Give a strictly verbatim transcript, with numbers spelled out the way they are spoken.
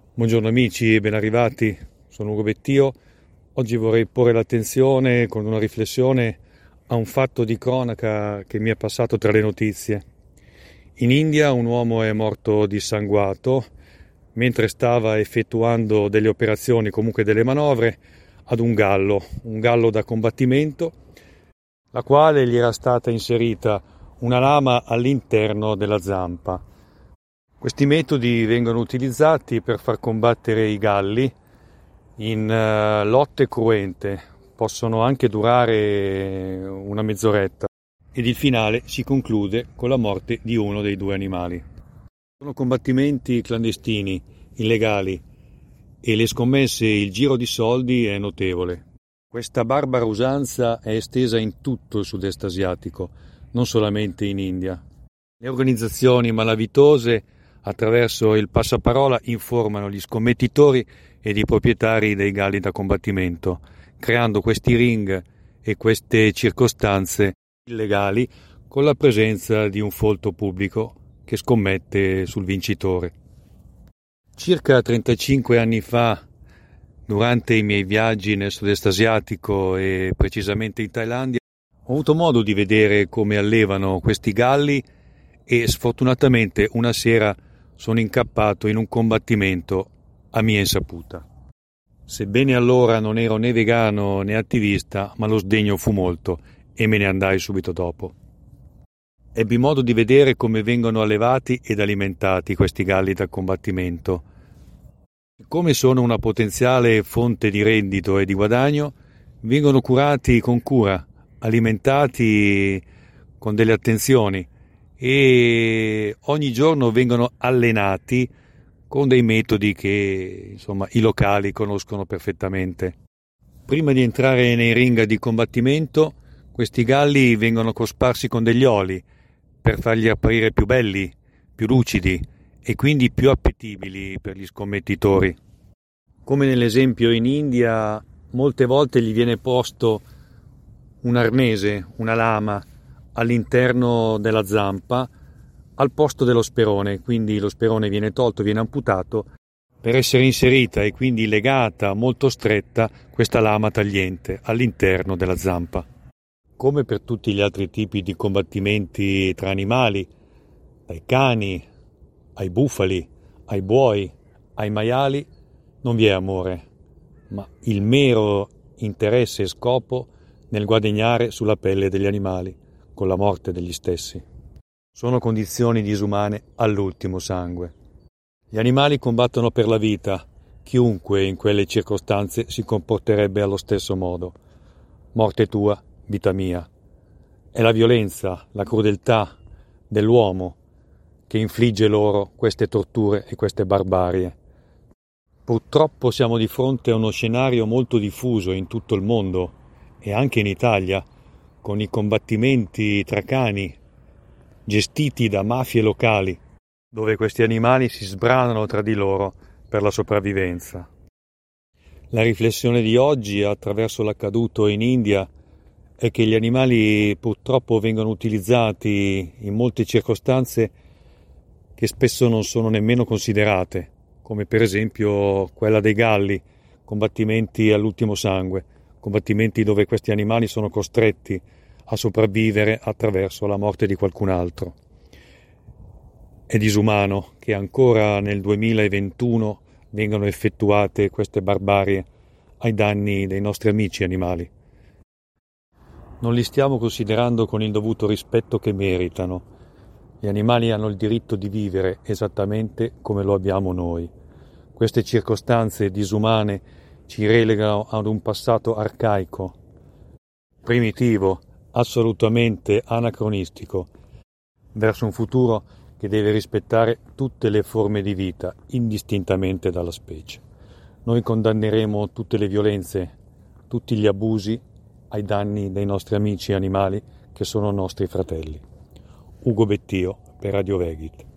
Buongiorno amici e ben arrivati, sono Ugo Bettio. Oggi vorrei porre l'attenzione con una riflessione a un fatto di cronaca che mi è passato tra le notizie. In India un uomo è morto dissanguato mentre stava effettuando delle operazioni, comunque delle manovre, ad un gallo, un gallo da combattimento, la quale gli era stata inserita una lama all'interno della zampa. Questi metodi vengono utilizzati per far combattere i galli in uh, lotte cruente, possono anche durare una mezz'oretta ed il finale si conclude con la morte di uno dei due animali. Sono combattimenti clandestini, illegali e le scommesse e il giro di soldi è notevole. Questa barbara usanza è estesa in tutto il sud-est asiatico, non solamente in India. Le organizzazioni malavitose attraverso il passaparola informano gli scommettitori ed i proprietari dei galli da combattimento, creando questi ring e queste circostanze illegali con la presenza di un folto pubblico che scommette sul vincitore. Circa trentacinque anni fa, durante i miei viaggi nel sud-est asiatico e precisamente in Thailandia, ho avuto modo di vedere come allevano questi galli e sfortunatamente una sera sono incappato in un combattimento a mia insaputa. Sebbene allora non ero né vegano né attivista, ma lo sdegno fu molto e me ne andai subito dopo. Ebbi modo di vedere come vengono allevati ed alimentati questi galli da combattimento. Come sono una potenziale fonte di reddito e di guadagno, vengono curati con cura, alimentati con delle attenzioni e ogni giorno vengono allenati con dei metodi che insomma i locali conoscono perfettamente. Prima di entrare nei ring di combattimento, questi galli vengono cosparsi con degli oli per farli apparire più belli, più lucidi e quindi più appetibili per gli scommettitori. Come nell'esempio in India, molte volte gli viene posto un arnese, una lama, all'interno della zampa al posto dello sperone, quindi lo sperone viene tolto, viene amputato per essere inserita e quindi legata molto stretta questa lama tagliente all'interno della zampa. Come per tutti gli altri tipi di combattimenti tra animali, dai cani ai bufali, ai buoi, ai maiali, non vi è amore, ma il mero interesse e scopo nel guadagnare sulla pelle degli animali, con la morte degli stessi. Sono condizioni disumane all'ultimo sangue. Gli animali combattono per la vita, chiunque in quelle circostanze si comporterebbe allo stesso modo. Morte tua, vita mia. È la violenza, la crudeltà dell'uomo che infligge loro queste torture e queste barbarie. Purtroppo siamo di fronte a uno scenario molto diffuso in tutto il mondo e anche in Italia, con i combattimenti tra cani gestiti da mafie locali, dove questi animali si sbranano tra di loro per la sopravvivenza. La riflessione di oggi, attraverso l'accaduto in India, è che gli animali purtroppo vengono utilizzati in molte circostanze che spesso non sono nemmeno considerate, come per esempio quella dei galli, combattimenti all'ultimo sangue, combattimenti dove questi animali sono costretti a sopravvivere attraverso la morte di qualcun altro. È disumano che ancora nel duemilaventuno vengano effettuate queste barbarie ai danni dei nostri amici animali. Non li stiamo considerando con il dovuto rispetto che meritano. Gli animali hanno il diritto di vivere esattamente come lo abbiamo noi. Queste circostanze disumane ci relegano ad un passato arcaico, primitivo, assolutamente anacronistico, verso un futuro che deve rispettare tutte le forme di vita, indistintamente dalla specie. Noi condanneremo tutte le violenze, tutti gli abusi ai danni dei nostri amici animali che sono nostri fratelli. Ugo Bettio per Radio Vegit.